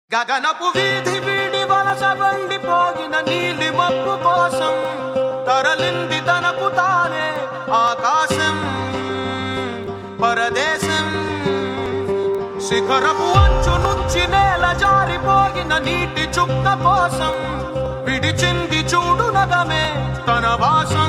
గగనపు వీధి వీడి వలస వండిపోయిన నీలి మబ్బు కోసం తరలింది తనకు తానే ఆకాశం పరదేశం. శిఖరపు అంచు నుంచి నేల జారిపోయిన నీటి చుక్క కోసం విడిచింది చూడు నగమే తన వాసం.